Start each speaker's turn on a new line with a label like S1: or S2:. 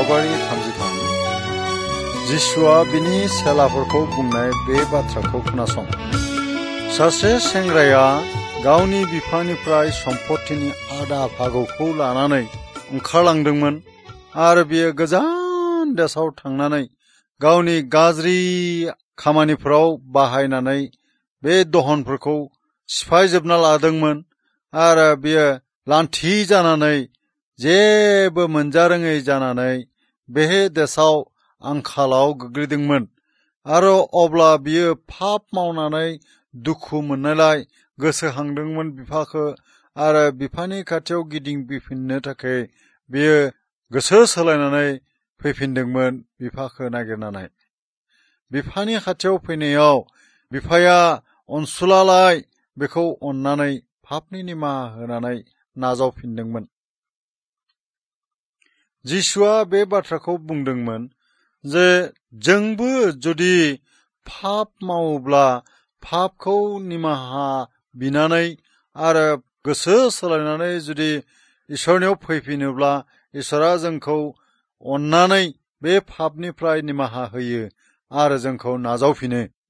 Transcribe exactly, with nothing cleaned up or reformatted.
S1: सावगारि थामजिथाम जिसुआ बिनि सेलाफोरखौ बुंनाय बे बाथ्राखौ खोनासं। सासे सेंग्राया गावनि बिफानिफ्राय सम्पथिनि आधा बाहागोखौ लानानै ओंखारलांदोंमोन आरो बियो गोजान देशआव थांनानै गावनि गाज्रि खामानिफोराव बाहायनानै बे दहनफोरखौ सिफायजोबना लादोंमोन आरो बियो लान्थि जानानै जेबो मोनजारोङै जानानै बे देशआव आंखालाव गोग्लैदोंमोन आरो अब्ला बियो पाप मावनानै दुखु मोननायलाय गोसोखांदोंमोन बिफाखौ आरो बिफानि खाथियाव गिदिंफिननो थाखाय बियो गोसो सोलायनानै फैफिनदोंमोन बिफाखौ नागिरनानै। बिफानि खाथियाव फैनायाव बिफाया अनसुलालाय बेखौ अननानै पापनि निमाहा होनानै नाजावफिनदोंमोन। जिसुआ बे बाथ्राखौ बुंदोंमोन जे जोंबो जुदि पाप मावोब्ला पापखौ निमाहा बिनानै आरो गोसो सोलायनानै जुदि इसोरनियाव फैफिनोब्ला इसोरा जोंखौ अननानै बे पापनिफ्राय निमाहा होयो आरो जोंखौ नाजावफिनो।